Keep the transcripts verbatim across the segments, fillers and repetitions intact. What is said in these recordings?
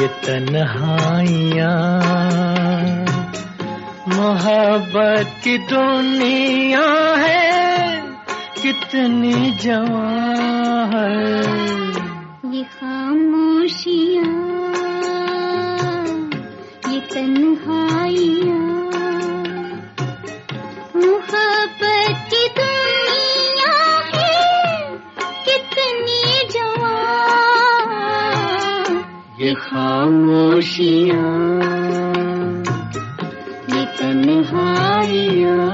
ये तन्हाइयाँ मोहब्बत की दुनिया है कितनी जवां है। ये खामोशियाँ ये तन्हाइयाँ मोहब्बत की दुनिया है कितनी जवां। ये खामोशियाँ ये तन्हाइयाँ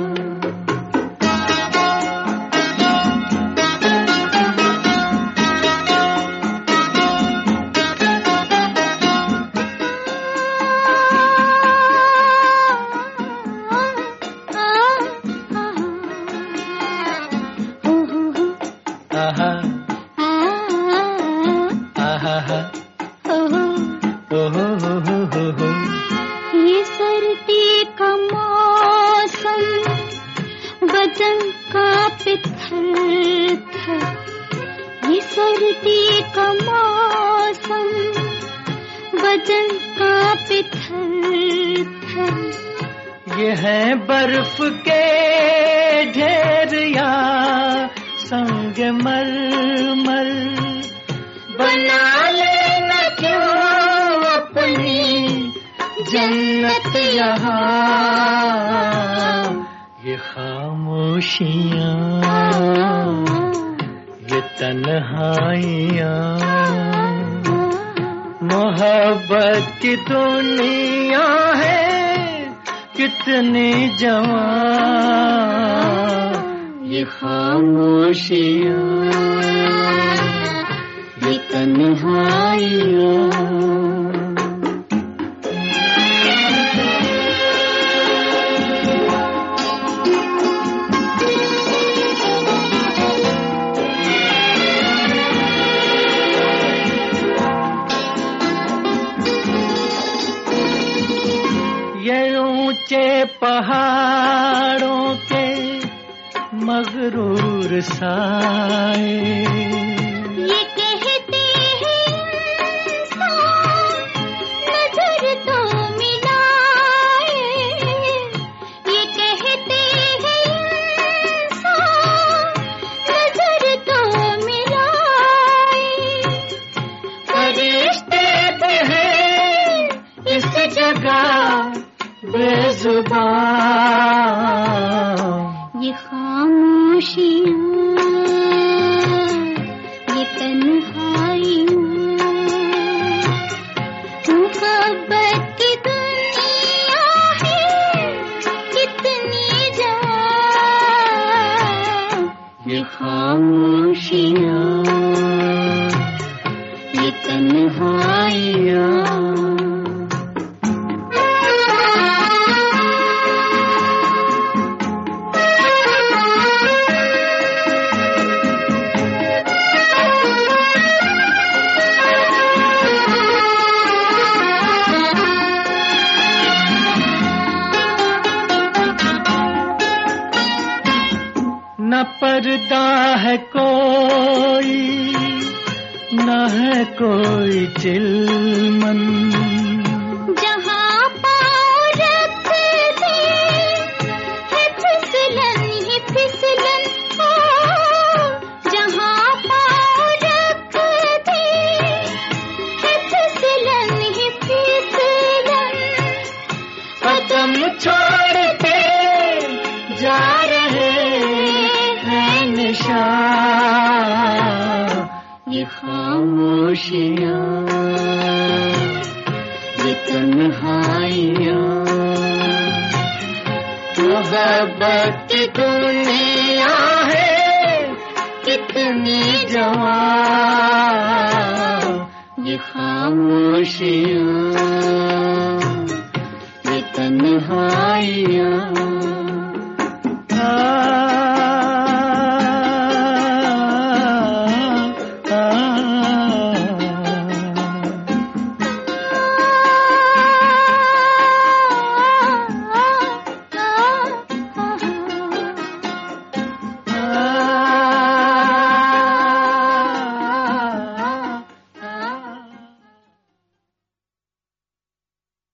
ये सर्दी का मौसम बदन का पिथल थर। ये सर्दी का मौसम बदन का पिथल थर। ये है बर्फ के ढेर या संग मरमर बना लेना क्यों अपनी जन्नत यहाँ। ये खामोशियाँ ये तन्हाइयाँ मोहब्बत की दुनिया है कितनी जवां। ये खामोशियाँ ये तन्हाइयाँ ये ऊंचे पहाड़ों के मगरूर साए ये कहते हैं इंसान नजर तो मिलाए। ये कहते हैं इंसान नजर तो मिलाए। फरिश्ते भी हैं इस जगह बेजुबान। ये खामोशियाँ ये तन्हाइयाँ मोहब्बत की दुनिया है कितनी जवां। ये खामोशियाँ ये तन्हाइयाँ न पर्दा है कोई न है कोई चिलमन। जहाँ पाँव रख दे है फिसलन ही फिसलन। हो जहाँ पाँव रख दे है फिसलन ही फिसलन। कदम छोड़ते जा रहे हैं निशान। ये खामोशियाँ ये तन्हाइयाँ मोहब्बत की दुनिया है कितनी जवां। ये खामोशियाँ ये तन्हाइयाँ